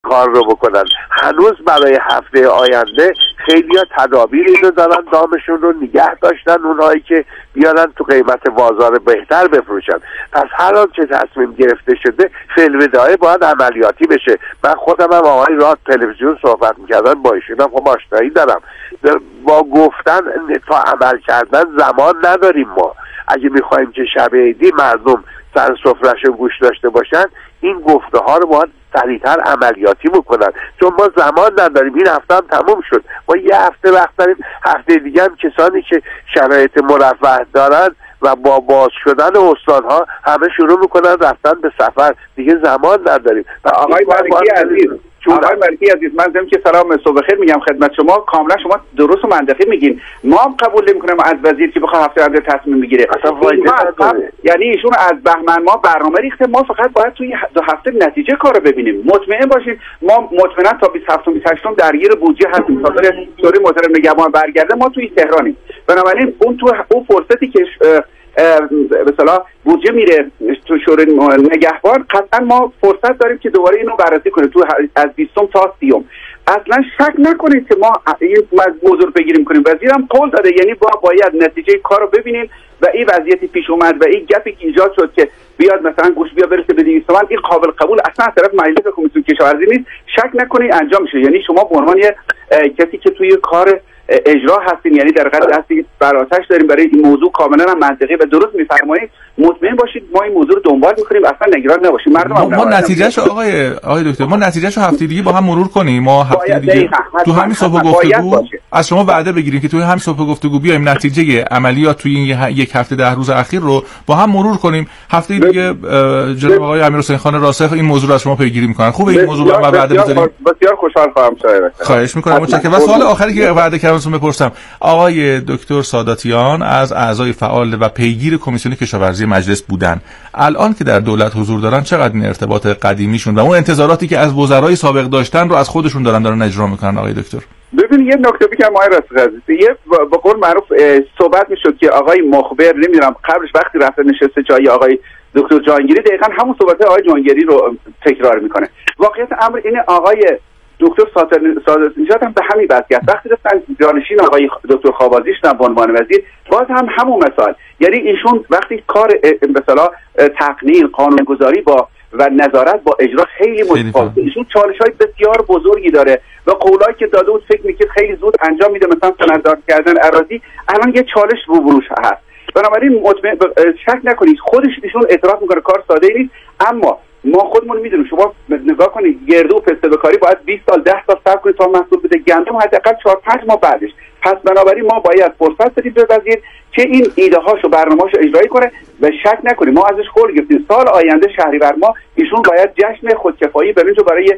کار رو بکنن. هنوز برای هفته آینده خیلی‌ها تدابیر اینو دارن دامشون رو نگه داشتن، اونهایی که بیارن تو قیمت بازار بهتر بفروشن. پس هر آنچه تصمیم گرفته شده فی‌البداهه باید عملیاتی بشه. من خودم هم آقای راد تلویزیون صحبت میکردن با ایشون هم آشنایی دارم. با گفتن تا عمل کردن زمان نداریم ما. اگه میخوایم که شب عیدی مردم سر سفره‌شون گوش داشته باشن، این گفته ها رو باید سریعتر عملیاتی بکنن، چون ما زمان نداریم. این هفته هم تموم شد، ما یه هفته وقت داریم. هفته دیگه هم کسانی که شرایط مرفه دارن و با باز شدن استانها همه شروع میکنن رفتن به سفر، دیگه زمان نداریم. و آقای ملکی عزیز، آقای ملکی عزیز، من دارم که سلام صبح خیر میگم خدمت شما. کاملا شما درست و منطقی میگین. ما هم قبول نمیکنیم از وزیر که بخواد هفته بعد تصمیم بگیره. یعنی ایشون از بهمن ما برنامه ریخته، ما فقط باید توی 2 هفته نتیجه کارو ببینیم. مطمئن باشید ما مطمئنا تا 27 و 28 درگیر بودجه هستیم تا سوری محترم نگهبان برگرده. ما توی تهرانیم، بنابراین اون فرصتی که به اصطلاح بودجه میره تو شورای نگهبان، قطعا ما فرصت داریم که دوباره اینو بررسی کنیم تو از 20 تا 30. اصلا شک نکنید که ما این موضوع بگیریم کنیم. وزیرم قول داده، یعنی باید نتیجه کارو ببینیم و این وضعیتی پیش اومد و این گپی که ایجاد شد که بیاد مثلا گوش بیا برسه به 200 تومن، این قابل قبول اصلا از طرف مجلس کمیسیون کشاورزی نیست. شک نکنید انجام میشه. یعنی شما به عنوان کسی که توی کار اجرا هستین، یعنی در قضیه هستید بر آتش داریم برای این موضوع، کاملا هم منطقی و درست میفرمایید. مطمئن باشید ما این موضوع رو دنبال میکنیم، اصلا نگران نباشید. مردم ما نتیجهشو آقای دکتر، ما نتیجهشو هفته دیگه با هم مرور کنیم. ما هفته دیگه تو همین صبح گفتگو از شما وعده بگیریم که تو همین صبح گفتگو بیایم نتیجه عملیات تو این یک هفته 10 روز اخیر رو با هم مرور کنیم. هفته دیگه جناب آقای امیرحسین خان راسخ این موضوع رو از شما پیگیری میکنن. خوبه این موضوع رو وعده بذاریم. بسیار خوشحال خواهم شد. خواهش میکنم. متشکرم. و سوال آخری که وعده کردم بپرسم، آقای دکتر ساداتیان از اعضای فعال و پیگیر کمیسیون کشاورزی مجلس بودن، الان که در دولت حضور دارن چقدر این ارتباط قدیمیشون و اون انتظاراتی که از وزرای سابق داشتن رو از خودشون دارن اجرا میکنن؟ آقای دکتر ببین یه نکته بگم آقای راسخ، یه به قول معروف صحبت میشد که آقای مخبر نمیدونم قبلش وقتی رفته نشسته جای آقای دکتر جهانگیری دقیقاً همون صحبت آقای جهانگیری رو تکرار میکنه. واقعیت امر اینه آقای دکتر سادات نژاد هم به همین وضعیت وقتی رفتن جانشین آقای دکتر خوابازی شدن به عنوان وزیر، باز هم همون مثال. یعنی ایشون وقتی کار به اصطلاح تقنین قانونگذاری با و نظارت با اجرا خیلی متفاوته. ایشون چالش‌های بسیار بزرگی داره و قولایی که داده بود فکر می‌کنه خیلی زود انجام میده، مثلا سنددار کردن اراضی الان یه چالش روبروش هست. بنابراین مطمئن شک نکنید خودش ایشون اعتراف میکنه کار ساده نیست، اما ما خودمون میدونیم. شما نگاه کنید گردو و پسته بکاری باید 20 سال 10 سال صبر کنید تا محصول بده، گندم حداقل 4-5 ماه بعدش. پس بنابراین ما باید فرصت بدیم به وزیر که این ایده هاشو برنامه‌اشو اجرایی کنه و شک نکنید ما ازش قول گرفتیم سال آینده شهریور ما ایشون باید جشن خودکفایی برنجو برای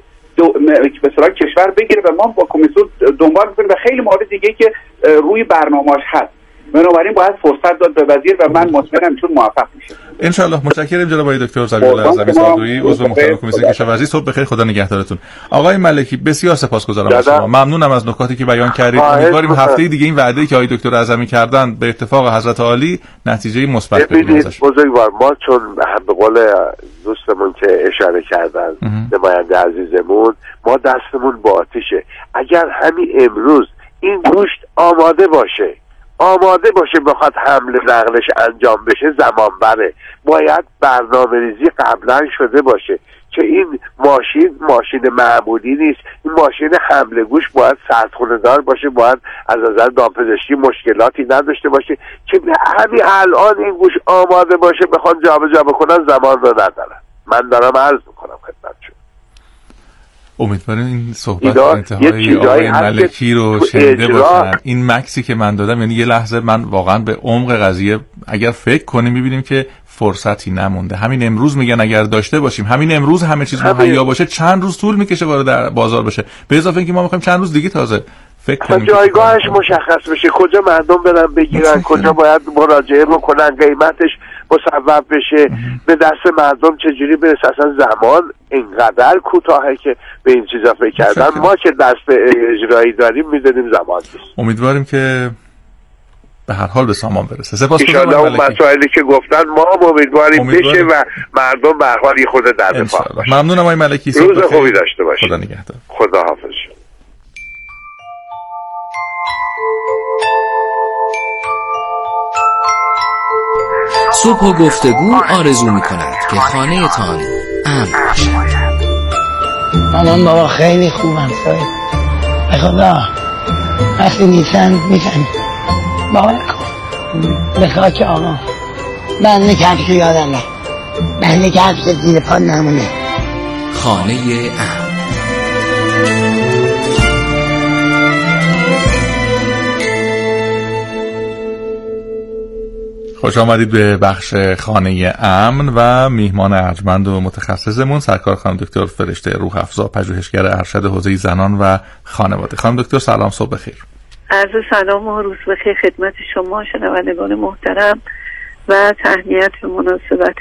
به اصطلاح کشور بگیره و ما با کمیسیون دنبال می‌کنیم و خیلی موارد دیگه که روی برنامه‌اش هست. بنابراین باید فرصت داد به وزیر و من مطمئنم چون موفق میشه ان شاء الله. متشکرم جناب آقای دکتر ضمیرالله اعظمی صادقی، عضو محترم کمیسیون کشاورزی. صبح بخیر، خدا نگهدارتون. آقای ملکی بسیار سپاسگزارم از شما، ممنونم از نکاتی که بیان کردید. امیدواریم هفته دیگه این وعده‌ای که آقای دکتر اعظمی کردن به اتفاق حضرت عالی نتیجه مثبت بگیره ازش. بزرگوار ما چون به قول دوستمون که اشاره کردن نماینده عزیزمون، ما دستمون با آتیشه. اگر همین امروز این گوشت آماده باشه بخواد حمل نقلش انجام بشه زمان بره. باید برنامه‌ریزی قبلا شده باشه که این ماشین معمولی نیست. این ماشین حمل گوشت باید سردخونه دار باشه، باید از نظر دامپزشکی مشکلاتی نداشته باشه که همین الان این گوشت آماده باشه بخوان جابجا بکنن زمان رو ندارن. من دارم عرض میکنم خدمتتون. امیدوارم این صحبت انتهای آقای ملکی رو شنیده باشن. این مکسی که من دادم یعنی یه لحظه من واقعا به عمق قضیه اگر فکر کنیم میبینیم که فرصتی نمونده. همین امروز میگن اگر داشته باشیم، همین امروز همه چیز مهیا باشه، چند روز طول میکشه وارد بازار بشه، به اضافه اینکه ما میخوایم چند روز دیگه تازه فکر کنیم جایگاهش مشخص بشه، کجا مردم برن بگیرن، کجا باید مراجعه بکنن، قیمتش مصوب بشه، به دست مردم چجوری برسه. اصلا زمان اینقدر کوتاهه که به این چیزا فکر کردن. ما که دست اجرایی داریم میدونیم زمان نیست. امیدواریم که به هر حال به سامان برسه. سپاسگزارم. اون مسائلی که گفتن ما امیدواریم بشه و مردم به هر حال خود در دفاع باشن. ممنونم آقای ملکی. روز خوبی داشته باشید. خدا نگهدار. خدا حافظ. صبح و گفتگو آرزو می‌کند که خانه تان امن باشد. مامان بابا خیلی خوبم سایه به خدا وقتی نیستن میفهمی باور کن به خاک آقا بنده کفش یادم رفت بنده کفش زیر پا نمونه. خانه امن. خوش آمدید به بخش خانه امن و میهمان ارجمند و متخصصمون سرکار خانم دکتر فرشته روح افزا، پژوهشگر ارشد حوزه زنان و خانواده. خانم دکتر سلام، صبح بخیر. عرض سلام و روز بخیر خدمت شما شنوندگان محترم و تهنیت به مناسبت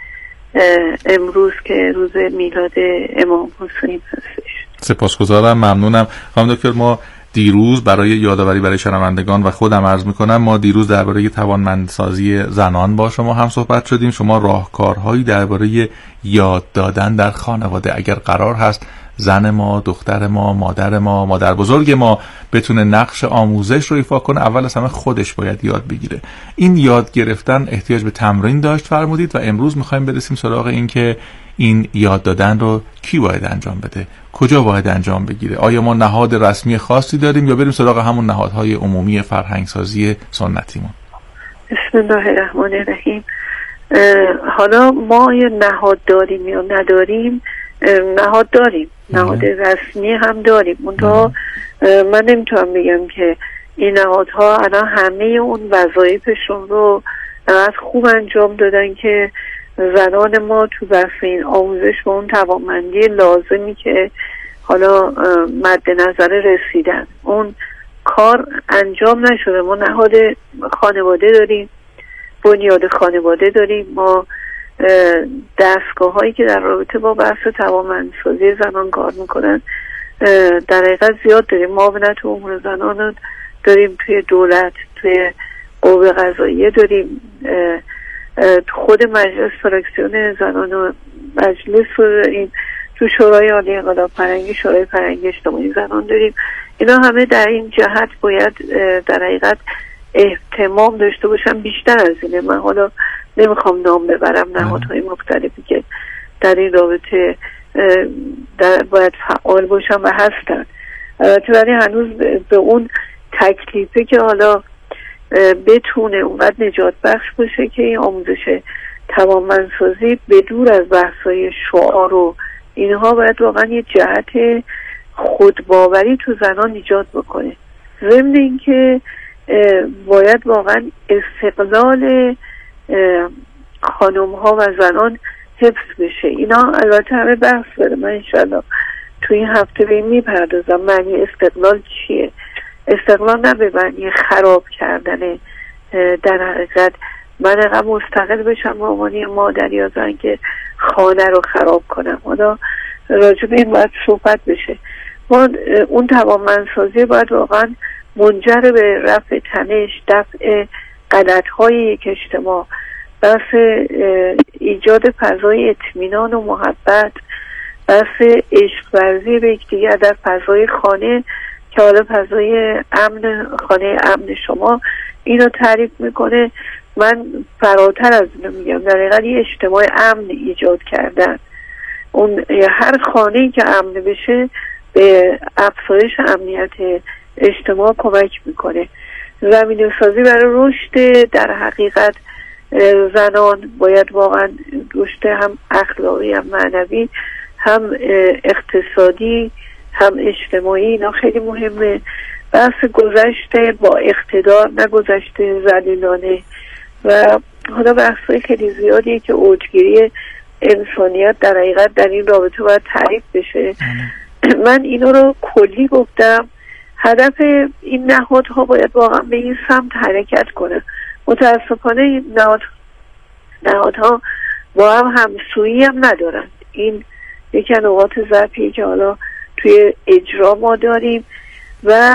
امروز که روز میلاد امام حسین هستش. سپاسگزارم، ممنونم. خانم دکتر ما دیروز برای یادآوری برای شنوندگان و خودم عرض میکنم ما دیروز درباره توانمندسازی زنان با شما هم صحبت شدیم. شما راهکارهایی درباره یاد دادن در خانواده اگر قرار هست زن ما، دختر ما، مادر ما، مادر بزرگ ما بتونه نقش آموزش رو ایفا کنه اول از همه خودش باید یاد بگیره. این یاد گرفتن احتیاج به تمرین داشت فرمودید و امروز میخوایم برسیم سراغ این که این یاد دادن رو کی باید انجام بده، کجا باید انجام بگیره. آیا ما نهاد رسمی خاصی داریم یا بریم سراغ همون نهادهای عمومی فرهنگسازی سنتیمون؟ بسم الله الرحمن الرحیم. حالا ما یه نهاد داریم یا نداریم؟ نهاد داریم، نهاد رسمی هم داریم. منتها من نمیتونم بگم که این نهادها الان همه اون وظایفشون رو از خوب انجام دادن که زنان ما تو بحث این آموزش به اون توانمندی لازمی که حالا مد نظر رسیدن اون کار انجام نشده. ما نهاد خانواده داریم، بنیاد خانواده داریم، ما دستگاه هایی که در رابطه با بحث توانمندسازی زنان کار میکنن در حقیقت زیاد داریم. معاونت امور زنان رو داریم توی دولت، توی قوه قضاییه داریم، خود مجلس فراکسیون زنان و مجلس رو داریم، تو شورای عالی انقلاب فرهنگی، شورای فرهنگی اجتماعی زنان داریم. اینا همه در این جهت باید در حقیقت اهتمام داشته باشن بیشتر از اینه. من حالا نمیخوام نام ببرم نهادهای مختلفی که در این رابطه باید فعال باشن و هستن، ولی هنوز به اون تکلیفه که حالا بتونه اونقدر نجات بخش باشه که این آموزش توانمندسازی به دور از بحثای شعار و اینها باید واقعا یه جهت خودباوری تو زنان ایجاد بکنه. ضمن این که باید واقعا استقلال خانم ها و زنان حفظ بشه. اینا البته همه بحث داره، من انشالله تو این هفته به این میپردازم معنی استقلال چیه. استقلال نه به معنی خراب کردن، در حقیقت من اقام مستقل بشم به عنوان مادر یا زن که خانه رو خراب کنم. حالا راجع به این باید صحبت بشه. ما اون توانمندسازی باید واقعا منجر به رفع تنش، دفع غلط‌های یک اجتماع، بحث ایجاد فضای اطمینان و محبت، بحث عشق ورزی به یکدیگر در فضای خانه که حالا فضای امن، خانه امن شما اینو تعریف میکنه. من فراتر از اینو میگم، در حقیقت یه اجتماع امن ایجاد کردن. اون هر خانه‌ای که امن بشه به افزایش امنیت اجتماع کمک میکنه. زمینه سازی برای رشد در حقیقت زنان باید واقعا رشد هم اخلاقی، هم معنوی، هم اقتصادی، هم اجتماعی، اینا خیلی مهمه. بحث گذشته با اقتدار، نه گذشته ذلیلانه. و حالا بحثای خیلی زیادیه که اوجگیری انسانیت در حقیقت در این رابطه باید تعریف بشه. من اینو رو کلی گفتم. هدف این نهادها باید واقعا به این سمت حرکت کنه. متاسفانه نهادها با هم همسویی هم ندارن. این یکی از نقاط ضعفی که حالا توی اجرا ما داریم و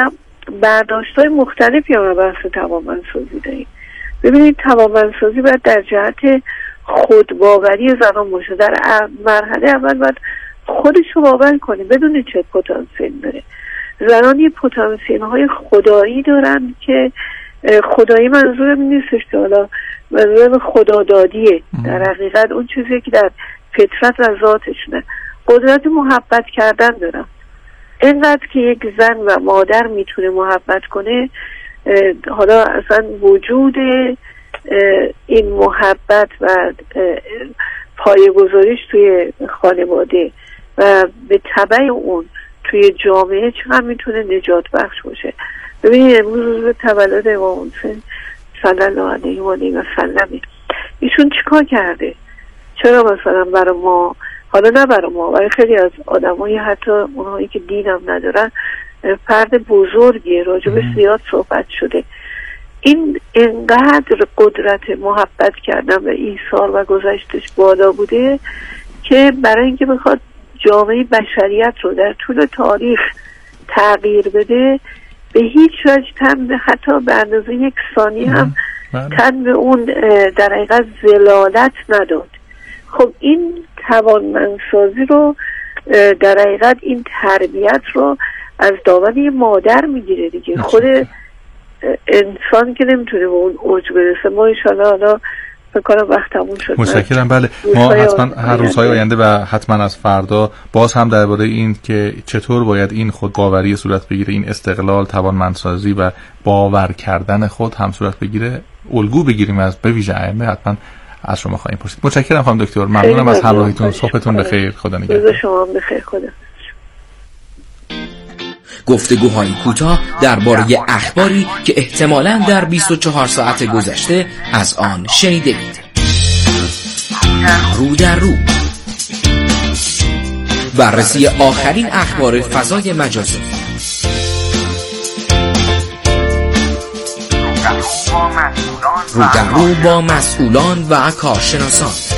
برداشت‌های مختلفی هم بحث توانمندسازی داریم. ببینید توانمندسازی باید در جهت خودباوری زنان باشه. در مرحله اول باید خودش رو باور کنه، بدونه چه پتانسیل داره. زنان یه پتانسیل های خدایی دارن که خدایی منظورم نیستش که حالا منظورم خدادادیه، در حقیقت اون چیزی که در فطرت و ذاتشونه. قدرت محبت کردن دارن. اینقدر که یک زن و مادر میتونه محبت کنه، حالا اصلا وجود این محبت و پایه‌گذاریش توی خانواده و به تبع اون توی جامعه چقدر میتونه نجات بخش باشه. ببینید امروز روز تولد امام حسین صلی الله علیه و آله و سلم، ایشون چیکار کرده؟ چرا مثلا برای ما، حالا نه برای ما، برای خیلی از آدمایی حتی اونهایی که دین هم ندارن، فرد بزرگیه، راجبش زیاد صحبت شده. این انقدر قدرت محبت کردن و ایثار و گذشتش بالا بوده که برای اینکه بخواد جامعه بشریت رو در طول تاریخ تغییر بده، به هیچ وجه تن به حتی به اندازه یک ثانیه هم تن به اون در حقیقت ذلالت نداد. خب این توانمندسازی رو در حقیقت این تربیت رو از دامن یه مادر میگیره دیگه. خود انسان که نمیتونه به اون اوج برسه. ما انشالله حالا فکر کنم وقت تموم شد. متشکرم. بله ما حتما هر روزهای آینده و حتما از فردا باز هم درباره این که چطور باید این خودباوری صورت بگیره، این استقلال، توانمندسازی و باور کردن خود هم صورت بگیره، الگو بگیریم از به ویژه ائمه، حتما از شما خواهیم پرسید. متشکرم خانم دکتر، ممنونم از همراهیتون. صبحتون بخیر. خدا نگهدار. شما بخیر. خدا. گفتگوهای کوتاه درباره اخباری که احتمالاً در 24 ساعت گذشته از آن شنیدید. رو در رو، بررسی آخرین اخبار فضای مجازی. رو در رو با مسئولان و کارشناسان.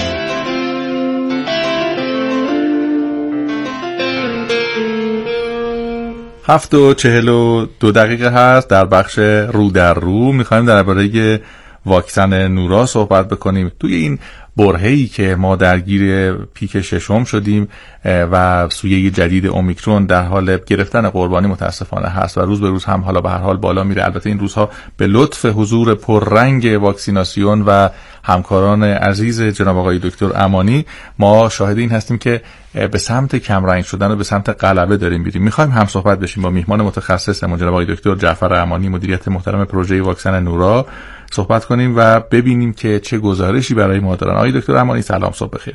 7:42 هست. در بخش رو در رو میخوایم درباره واکسن نورا صحبت بکنیم. توی این برهه‌ای که ما درگیر پیک ششم شدیم و سویه جدید اومیکرون در حال گرفتن قربانی متاسفانه هست و روز به روز هم حالا به هر حال بالا میره. البته این روزها به لطف حضور پررنگ واکسیناسیون و همکاران عزیز جناب آقای دکتر امانی ما شاهد این هستیم که به سمت کمرنگ شدن و به سمت غلبه داریم میریم. میخوایم هم صحبت بشیم با میهمان متخصص جناب آقای دکتر جعفر امانی، مدیریت محترم پروژه واکسن نورا، صحبت کنیم و ببینیم که چه گزارشی برای ما دارن. آقای دکتر امانی سلام، صبح بخیر.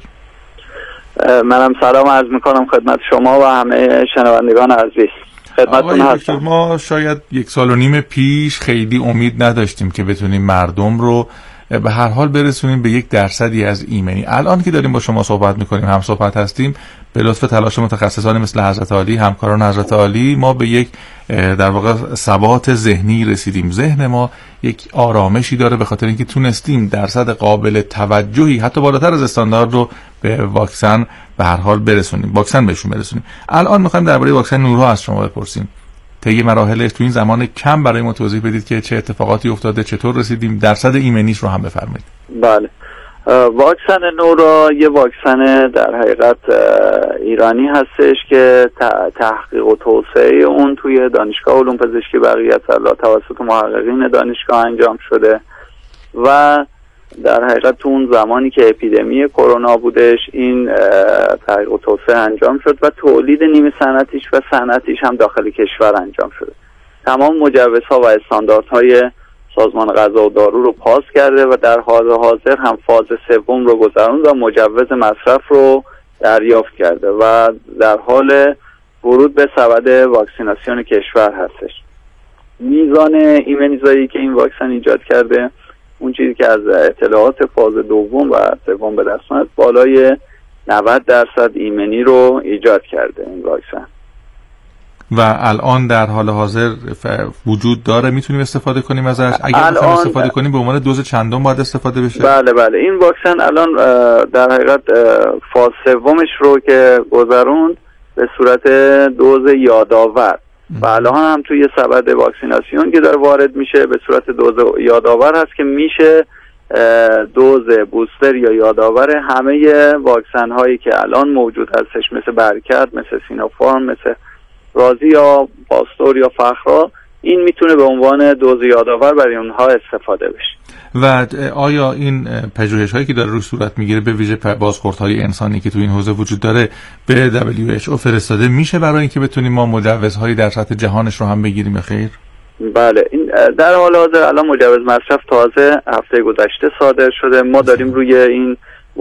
منم سلام عرض میکنم خدمت شما و همه شنوندگان عزیز. خدمتتون هستم. ما شاید 1.5 سال پیش خیلی امید نداشتیم که بتونیم مردم رو به هر حال برسونیم به 1% از ایمنی. الان که داریم با شما صحبت میکنیم، هم صحبت هستیم، به لطف تلاش متخصصانی مثل حضرت عالی، همکاران حضرت عالی، ما به یک در واقع ثبات ذهنی رسیدیم. ذهن ما یک آرامشی داره به خاطر اینکه تونستیم درصد قابل توجهی حتی بالاتر از استاندارد رو به واکسن به هر حال برسونیم، واکسن بهشون برسونیم. الان میخوایم درباره واکسن نورا از شما بپرسیم. طی مراحلش تو این زمان کم برای ما توضیح بدید که چه اتفاقاتی افتاده، چطور رسیدیم، درصد ایمنیش رو هم بفرمایید. بله، واکسن نورا یه واکسن در حقیقت ایرانی هستش که تحقیق و توسعه اون توی دانشگاه علوم پزشکی بقیت‌الله توسط محققین دانشگاه انجام شده و در حقیقت تو اون زمانی که اپیدمی کرونا بودش این تحقیق و توسعه انجام شد و تولید نیمه صنعتیش و صنعتیش هم داخل کشور انجام شده. تمام مجوزها و استانداردهای سازمان غذا و دارو رو پاس کرده و در حال حاضر هم فاز سوم رو گذروند و مجوز مصرف رو دریافت کرده و در حال ورود به سبد واکسیناسیون کشور هستش. میزان ایمنیزایی که این واکسن ایجاد کرده، اون چیزی که از اطلاعات فاز دوم و سوم به دست اومد، بالای 90% ایمنی رو ایجاد کرده این واکسن. و الان در حال حاضر وجود داره، میتونیم استفاده کنیم ازش؟ اگر میخوایم استفاده کنیم به عنوان دوز چندم باید استفاده بشه؟ بله این واکسن الان در حقیقت فاز سومش رو که گذروند به صورت دوز یادآور و الان هم توی سبد واکسیناسیون که داره وارد میشه به صورت دوز یادآور هست که میشه دوز بوستر یا یادآور همه واکسن هایی که الان موجود هستش، مثل برکت، مثل سینوفارم، مثل رازی یا پاستور یا فخرا. این میتونه به عنوان دوز یادآور برای اونها استفاده بشه. و آیا این پژوهش هایی که داره روی صورت میگیره به ویژه بازخوردهای انسانی که تو این حوزه وجود داره به WHO فرستاده میشه برای اینکه بتونیم ما مجوزهایی در سطح جهانش رو هم بگیریم؟ خیر؟ بله، این در حال حاضر الان مجوز مصرف تازه هفته گذشته صادر شده. ما داریم روی این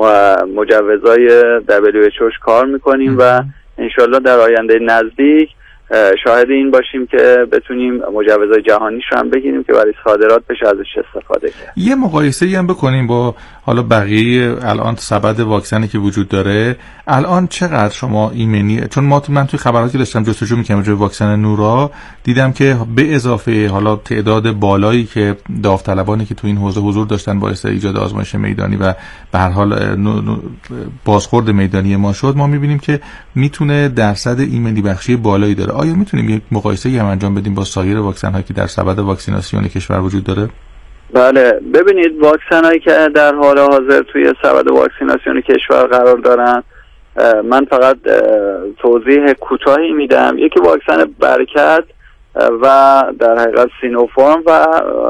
مجوزهای WHOش کار میکنیم و انشالله در آینده نزدیک شاهد این باشیم که بتونیم مجوزهای جهانیش رو هم بگیریم که برای صادرات بشه ازش استفاده کرد. یه مقایسه‌ای هم بکنیم با حالا بقیه الان سبد واکسنی که وجود داره. الان چقدر شما ایمنی، چون من توی خبراتی داشتم جستجو می‌کردم راجع به واکسن نورا، دیدم که به اضافه حالا تعداد بالایی که داوطلبانی که تو این حوزه حضور داشتن باعث ایجاد آزمایش میدانی و به هر حال بازخورد میدانی ما شد، ما می‌بینیم که میتونه درصد ایمنی بخشی بالایی داره. آیا میتونیم یک مقایسه‌ای هم انجام بدیم با سایر واکسن‌هایی که در سبد واکسیناسیون کشور وجود داره؟ بله، ببینید واکسن‌هایی که در حال حاضر توی سبد واکسیناسیون کشور قرار دارن، من فقط توضیح کوتاهی میدم. یکی واکسن برکت و در حقیقت سینوفارم و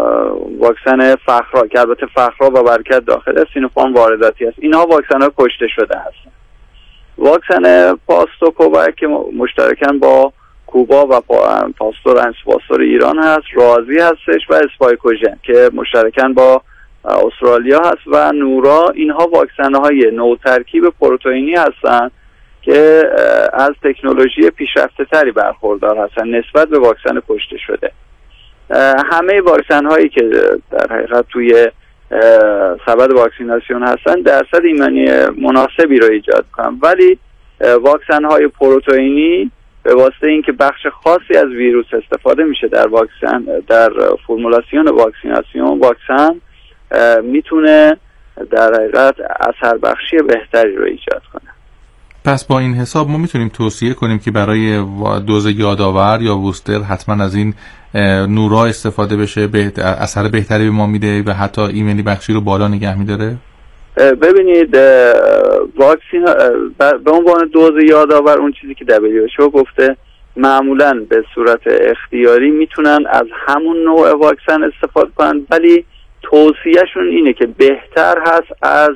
واکسن فخرا که البته فخرا و برکت داخله، سینوفارم وارداتی است. اینها واکسن‌ها کشته شده هستند. واکسن پاستوکووک که مشترکاً با کوبا و پاستور ایران هست، رازی هستش و اسپایکوژن که مشترکاً با استرالیا هست و نورا. اینها واکسن‌های نوترکیب پروتئینی هستند که از تکنولوژی پیشرفته تری برخوردار هستند نسبت به واکسن کشته شده. همه واکسن‌هایی که در حقیقت توی سبد واکسیناسیون هستن درصد ایمنی مناسبی رو ایجاد کنن، ولی واکسن‌های پروتئینی به واسطه اینکه بخش خاصی از ویروس استفاده میشه در واکسن، در فرمولاسیون واکسیناسیون، واکسن میتونه در حقیقت اثر بخشی بهتری رو ایجاد کنه. پس با این حساب ما میتونیم توصیه کنیم که برای دوز یادآور یا بوستر حتما از این نورا استفاده بشه، اثر بهتری به ما میده و حتی ایمنی بخشی رو بالا نگه میداره. ببینید واکسن به عنوان دوز یادآور، اون چیزی که WHO گفته، معمولاً به صورت اختیاری میتونن از همون نوع واکسن استفاده کنن، ولی توصیهشون اینه که بهتر هست از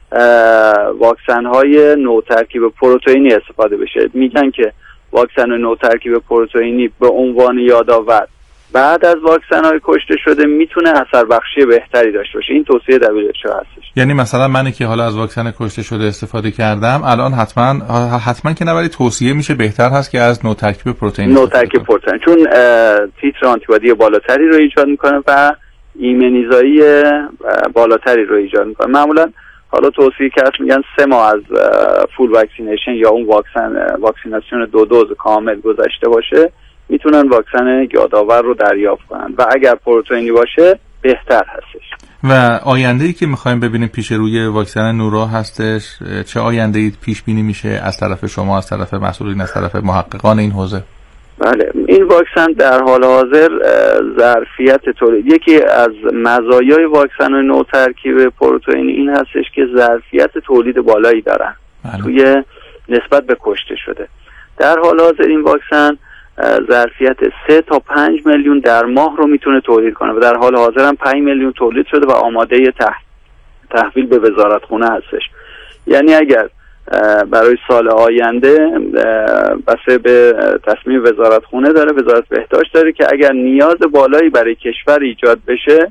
واکسن‌های نوترکیب پروتئینی استفاده بشه. میگن که واکسن نوترکیب پروتئینی به عنوان یادآور بعد از واکسن‌های کشته شده میتونه اثر بخشی بهتری داشته باشه. این توصیه WHO هستش. یعنی مثلا من که حالا از واکسن کشته شده استفاده کردم الان حتما که نباید توصیه میشه بهتر هست که از نوترکیب پروتئین چون تیتر آنتیبادی بالاتری رو ایجاد میکنه و ایمنیزایی بالاتری رو ایجاد میکنه. معمولا حالا توصیه که میگن 3 ماه از فول واکسینیشن یا اون واکسیناسیون 2 دوز کامل گذشته باشه میتونن واکسن یادآور رو دریافت کنن و اگر پروتئینی باشه بهتر هستش. و آینده‌ای که می‌خوایم ببینیم پیش روی واکسن نورا هستش، چه آینده‌ای پیش بینی میشه از طرف شما، از طرف مسئولین، از طرف محققان این حوزه؟ بله، این واکسن در حال حاضر ظرفیت تولید، یکی از مزایای واکسن نوترکیب پروتئینی این هستش که ظرفیت تولید بالایی دارن توی نسبت به کشته شده. در حال حاضر این واکسن ظرفیت 3 تا 5 میلیون در ماه رو میتونه تولید کنه و در حال حاضر هم 5 میلیون تولید شده و آماده تحویل به وزارتخونه هستش. یعنی اگر برای سال آینده بسه به تصمیم وزارتخونه داره، وزارت بهداشت داره که اگر نیاز بالایی برای کشور ایجاد بشه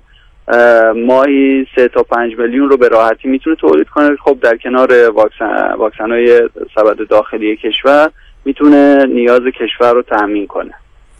ماهی 3 تا 5 میلیون رو به راحتی میتونه تولید کنه. خب در کنار واکسن‌های سبد داخلی کشور میتونه نیاز کشور رو تأمین کنه.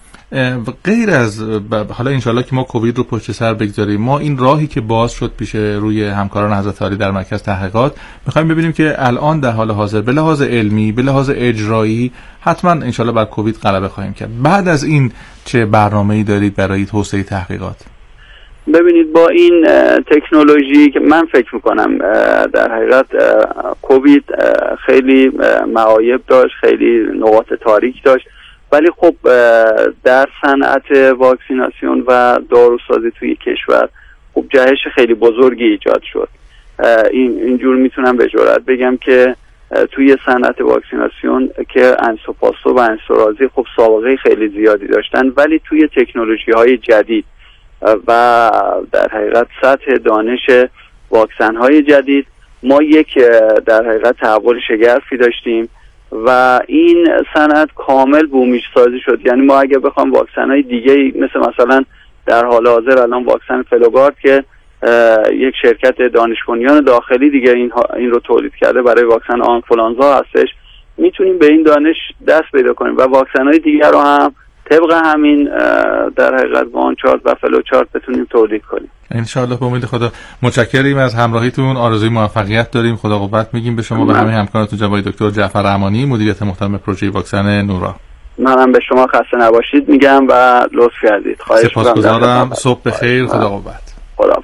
غیر از حالا انشالله که ما کووید رو پشت سر بگذاریم، ما این راهی که باز شد پیش روی همکاران حضرت عالی در مرکز تحقیقات میخوایم ببینیم که الان در حال حاضر به لحاظ علمی، به لحاظ اجرایی حتما انشالله بر کووید غلبه خواهیم کرد. بعد از این چه برنامه‌ای دارید برای توسعه تحقیقات؟ ببینید با این تکنولوژی که من فکر میکنم در حقیقت کووید خیلی معایب داشت، خیلی نقاط تاریک داشت ولی خب در صنعت واکسیناسیون و داروسازی توی کشور خب جهش خیلی بزرگی ایجاد شد. اینجور میتونم به جرئت بگم که توی صنعت واکسیناسیون که انسوپاسو و انسورازی خب سابقه خیلی زیادی داشتن، ولی توی تکنولوژی های جدید و در حقیقت سطح دانش واکسن های جدید ما یک در حقیقت تحول شگرفی داشتیم و این صنعت کامل بومیش سازی شد. یعنی ما اگه بخوام واکسن های دیگه مثلا در حال حاضر الان واکسن فلوگارد که یک شرکت دانش بنیان داخلی دیگه این رو تولید کرده برای واکسن آنفولانزا هستش، میتونیم به این دانش دست پیدا کنیم و واکسن های دیگر رو هم طبق همین در حقیقت وانچارت و فلوچارت بتونیم تولید کنیم انشاءالله. به امید خدا متشکریم از همراهیتون، آرزوی موفقیت داریم. خدا قوت میگیم به شما و همه همکارانتون جناب دکتر جعفر رحمانی، مدیریت محترم پروژه واکسن نورا. منم به شما خسته نباشید میگم و لطف کردید. خواهش می‌کنم. سپاسگزارم. صبح بخیر. خدا قوت. خدا.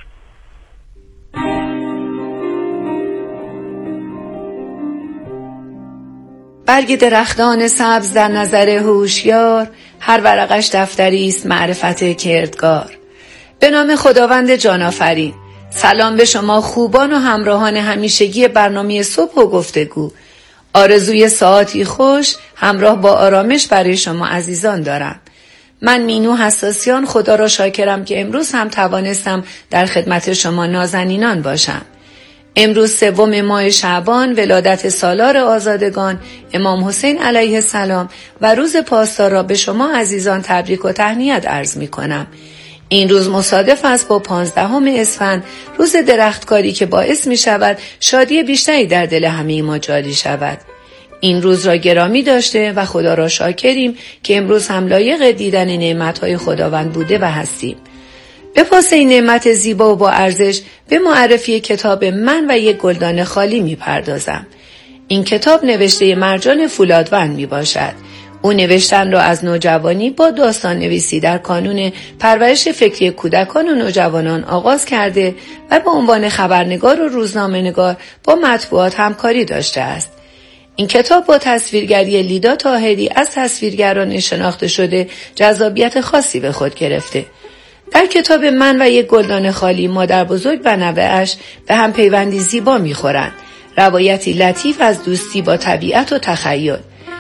برگ درختان سبز در نظر هوشیار، هر ورقش دفتری است معرفت کردگار. به نام خداوند جان آفرین. سلام به شما خوبان و همراهان همیشگی برنامه صبح و گفتگو. آرزوی ساعتی خوش همراه با آرامش برای شما عزیزان دارم. من مینو حساسیان خدا را شاکرم که امروز هم توانستم در خدمت شما نازنینان باشم. امروز 3 ماه شعبان، ولادت سالار آزادگان امام حسین علیه السلام و روز پاسدار را به شما عزیزان تبریک و تهنیت عرض می کنم. این روز مصادف است با 15 اسفند، روز درختکاری که باعث می شود شادی بیشتری در دل همه ما جاری شود. این روز را گرامی داشته و خدا را شاکریم که امروز هم لایق دیدن نعمتهای خداوند بوده و هستیم. به پاس این نعمت زیبا و با ارزش به معرفی کتاب من و یک گلدان خالی می پردازم. این کتاب نوشته مرجان فولادوند می باشد. او نوشتن را از نوجوانی با داستان نویسی در کانون پرورش فکری کودکان و نوجوانان آغاز کرده و به عنوان خبرنگار و روزنامه نگار با مطبوعات همکاری داشته است. این کتاب با تصویرگری لیدا طاهری از تصویرگران شناخته شده جذابیت خاصی به خود گرفته. در کتاب من و یک گلدان خالی مادر بزرگ و نوه‌اش به هم پیوندی زیبا می‌خورند. روایتی لطیف از دوستی با طبیعت و تخیل.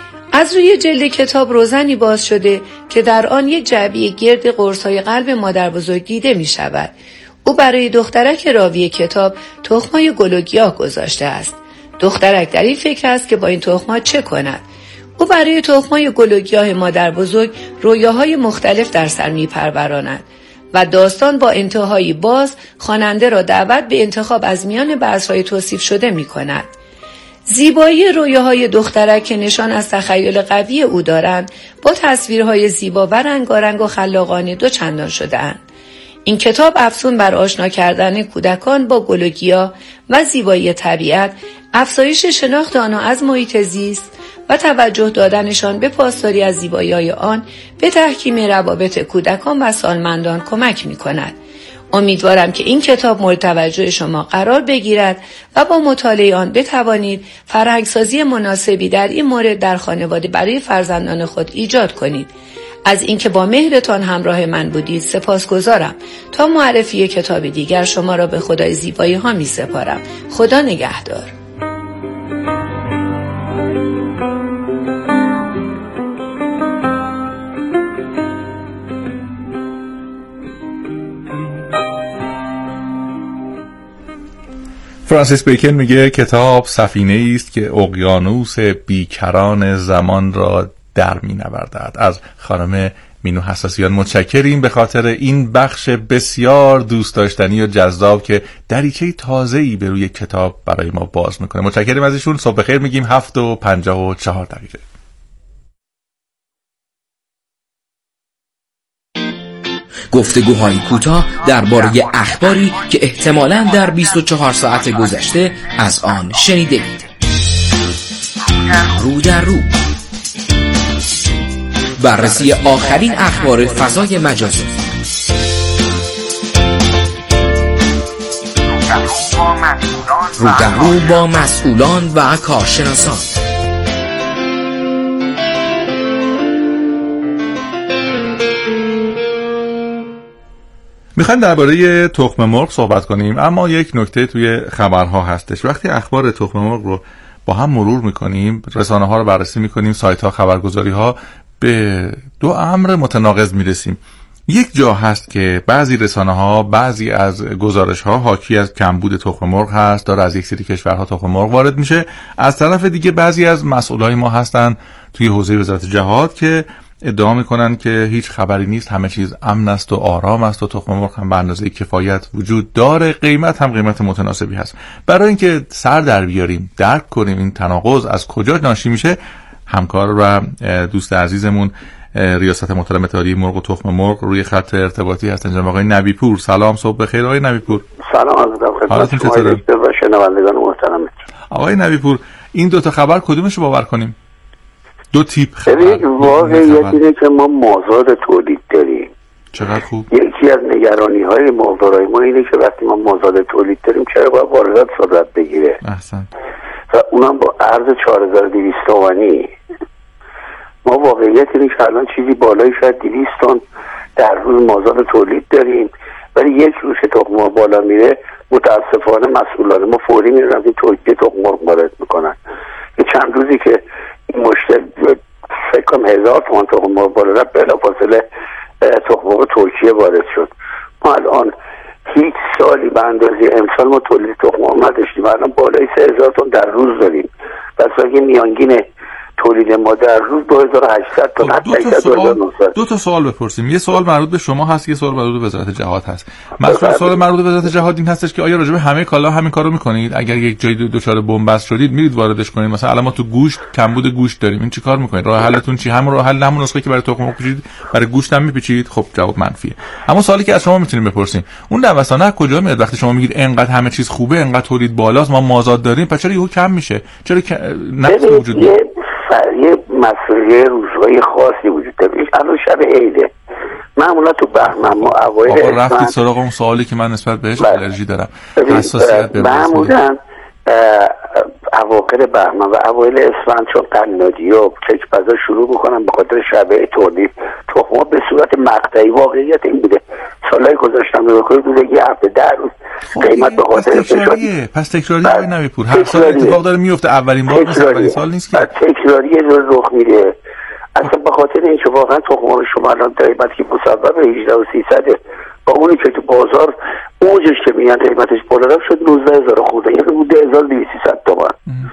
از روی جلد کتاب روزنی باز شده که در آن یک جعبه گرد قرص‌های قلب مادر بزرگ دیده می‌شود. او برای دخترک راوی کتاب تخم‌های گل و گیاه گذاشته است. دخترک در این فکر است که با این تخم‌ها چه کند. او برای تخم‌های گل و گیاه مادر بزرگ رویاهای مختلف در سر می‌پروراند و داستان با انتهایی باز خواننده را دعوت به انتخاب از میان بحث‌های توصیف شده می‌کند. زیبایی رویاهای دخترک که نشان از تخیل قوی او دارند با تصویرهای زیبا و رنگارنگ و خلاقانه دوچندان شده‌اند. این کتاب افزون بر آشنا کردن کودکان با گل و گیاه و زیبایی طبیعت، افزایش شناخت آنها از محیط زیست و توجه دادنشان به پاسداری از زیبایی‌های آن به تحکیم روابط کودکان و سالمندان کمک می‌کند. امیدوارم که این کتاب مورد توجه شما قرار بگیرد و با مطالعه آن بتوانید فرهنگسازی مناسبی در این مورد در خانواده برای فرزندان خود ایجاد کنید. از اینکه با مهرتان همراه من بودید سپاسگزارم. تا معرفی کتاب دیگر شما را به خدای زیبایی ها می سپارم. خدا نگهدار. فرانسیس بیکن میگه کتاب سفینه است که اقیانوس بیکران زمان را در می نوردد. از خانم مینو حساسیان متشکریم به خاطر این بخش بسیار دوست داشتنی و جذاب که دریچه تازه‌ای به روی کتاب برای ما باز میکنه. متشکریم از ایشون. صبح بخیر میگیم. 7:54. گفتگوهای کوتاه درباره اخباری که احتمالاً در 24 ساعت گذشته از آن شنیدید. رو در رو، بررسی آخرین اخبار فضای مجازی، رو در رو با مسئولان و کارشناسان، میخوایم درباره تخم مرغ صحبت کنیم، اما یک نکته توی خبرها هستش. وقتی اخبار تخم مرغ رو با هم مرور میکنیم، رسانه ها رو بررسی میکنیم، سایت ها، خبرگزاری ها، به دو امر متناقض میرسیم. یک جا هست که بعضی رسانه ها، بعضی از گزارش ها حاکی از کمبود تخم مرغ هست، داره از یک سری کشورها تخم مرغ وارد میشه. از طرف دیگه بعضی از مسئولای ما هستن توی حوزه وزارت جهاد که ادعا میکنن که هیچ خبری نیست، همه چیز امن است و آرام است و تخم مرغ هم به اندازه کفایت وجود داره، قیمت هم قیمت متناسبی هست. برای اینکه سر در بیاریم، درک کنیم این تناقض از کجا ناشی میشه، همکار و دوست عزیزمون ریاست محترم اتحادیه مرغ و تخم مرغ روی خط ارتباطی هستن، جناب آقای نبی پور. سلام، صبح بخیر آقای نبی پور. سلام عرض خدمت شما و شنوندگان محترم. آقای نبی پور، این دو تا خبر کدومش رو باور کنیم؟ دو تیپ خبر. واقعیت اینه که ما مازاد تولید داریم. چقدر خوب. یکی از نگرانی‌های مرغدارای ما اینه که وقتی ما مازاد تولید داریم چرا باید واردات صورت بگیره؟ احسن. و اونم با ارز 4200 تومانی. ما واقعیت اینه که الان چیزی بالای شاید 200 تن در روز مازاد تولید داریم، ولی یک روز که تخم مرغ بالا میره متاسفانه مسئولان ما فوری میرن که توکیل تخم مرغ وارد میکنن. یه چند روزی که این مشکل فکر کنم 1000 تومان تخم مرغ بالا رفت، بلافاصله تخم مرغ ترکیه وارد شد. ما الان هیچ سالی به اندازه امسال ما تولید تخم مرغ نداشتیم، الان بالای 3000 تن در روز داریم. پس اگه میانگین تولید ما در روز 2800 تا 2900. دو تا سوال بپرسیم. یه سوال مربوط به شما هست، یه سوال مربوط به وزارت جهاد هست. مثلا سوال مربوط به وزارت جهاد این هستش که آیا راجع به همه کالا همین کارو میکنید؟ اگر یک جای دچار بنبست شدید میرید واردش کنید؟ مثلا الان ما تو گوشت کمبود گوشت داریم، این چیکار میکنید؟ راه حلتون چی؟ همون راه حل، همون نسخه که برای تخم مرغ پیچید برای گوشت هم میپیچید؟ خب جواب منفیه. اما سوالی که از شما میتونیم بپرسیم، اون نوسانه از کجا میاد؟ وقتی شما میگید انقدر همه چیز خوبه، انقدر تولید بالاست، ما مازاد داریم، پس چرا یهو کم میشه؟ چرا نقص وجود داره؟ یه مسئله روزهای خاصی وجود داره. الان شب عیده، معمولا تو بهمن ما اوایل رفتید سراغ اون سوالی که من نسبت بهش الرژی دارم، حساسیت به معمولا اواخر بهمن و اوایل اسفند چون قنادی و کشپزا شروع میکنن به خاطر شب عید تولید تخم به صورت مقطعی. واقعیت این بوده سالهای گذاشتم بوده یه هفته 10 روز قیمت به خاطر تکراریه. پس تکراریه آقای نبی پور، هر سال اتفاق داره میفته، اولین بار نیست، اولین سال نیست که تکراریه رخ میده. اصلا به خاطر اینکه واقعا تخم شما الان قیمتی که مصوب 18300 با اونی که تو بازار اوجش که میگن قیمتش بالا رفت شد 19000 خورده، یعنی بوده 1200 تومان.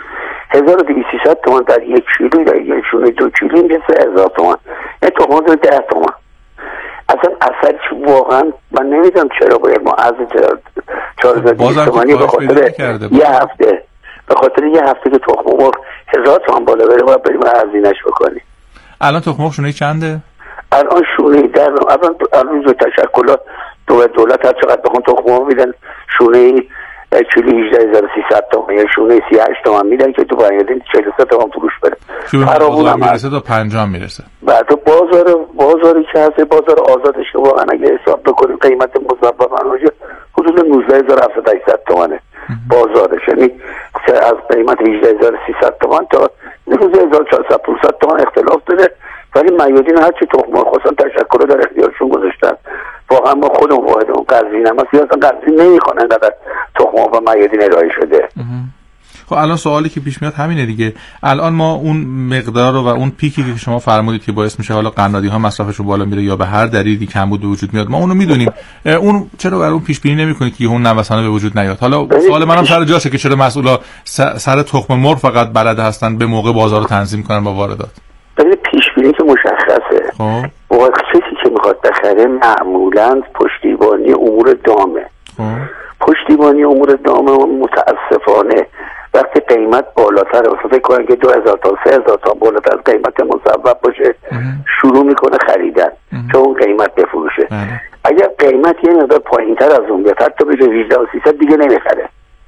1200 تومان در یک کیلو، در یک شونه 2 کیلو میشه 3000 تومان، یعنی تخم 10 تومان. اصلا اثرش واقعا من نمیدونم چرا باید ما از 4200 تومانی به خاطر یه هفته، به خاطر یه هفته که تخم مرغ 1000 تومان بالا بره باید بریم هزینه‌اش بکنیم. الان تخم مرغ شونه چنده؟ الان شونه در الان روز تشکلات دولت هر چقدر بخون تخم مرغ میدن، شونه کیلو 18300 تومان یا شونه 38 تومان میدن که تو باید 43 تومان فروش بره. بازار میرسه تا 50 میرسه. بعد بازاری که هست بازار آزادش که واقعا اگه حساب بکنیم قیمت مصوب منوجه حدود 19700 تومانه بازارش، یعنی از قیمت 18300 تومان تا 14400 تومان اختلاف داره. ولی میادین هرچی تخم مرغ خواستن تشکر در اختیارشون گذاشتن. واقعا ما خودمون واحدمون قزوین هم اصلا قزوین نمیخوان انقدر تخم مرغ و میادین ارائه شده. خب الان سوالی که پیش میاد همینه دیگه. الان ما اون مقدار و اون پیکی که شما فرمودید که باعث میشه حالا قنادی ها مصرفشون بالا میره یا به هر دلیلی کمبود به وجود میاد، ما اونو میدونیم. اون چرا برای اون پیش بینی نمیکنید که اون نوسانه به وجود نیاد؟ حالا سوال منم سر جاشه که چرا مسئولا سر تخم مرغ فقط بلد هستن به موقع بازار رو تنظیم کنن با واردات؟ پیش بینی که مشخصه. خب کسی که میخواد بخره معمولا پشتیبانی امور دامه. پشتیبانی امور دامه متاسفانه وقتی قیمت بالاتر باشه، فکر کنن که 2000 تا 3000 تا بالاتر از قیمت مصوب باشه شروع میکنه خریدن چون اون قیمت بفروشه. اگر قیمت یه مقدار پایینتر از اون بیاد حتی بشه 18300 دیگه نمیخره.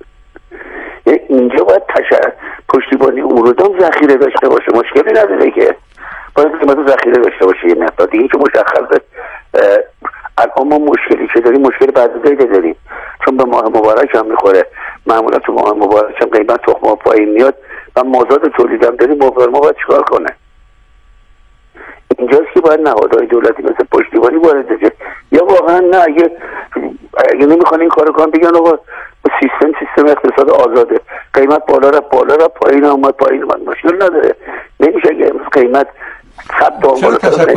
اینجا باید پشتیبانی امور دام ذخیره داشته باشه، مشکلی نداره که باید قیمت ذخیره داشته باشه یه مقدار دیگه که مشخصه. الان ما مشکلی که داریم مشکل بعد داریم چون به ماه مبارک هم میخوره. معمولا تو ماه مبارک هم قیمت تخم مرغ پایین میاد و مازاد تولید هم داریم. ما باید چیکار کنه؟ اینجاست که باید نهادهای دولتی مثل پشتیبانی وارد بشه، یا واقعا نه اگه نمیخوان این کارو کنن بگن آقا سیستم اقتصاد آزاده، قیمت بالا رفت پایین اومد مشکل نداره. نمیشه اگه قیمت 100 تا بالا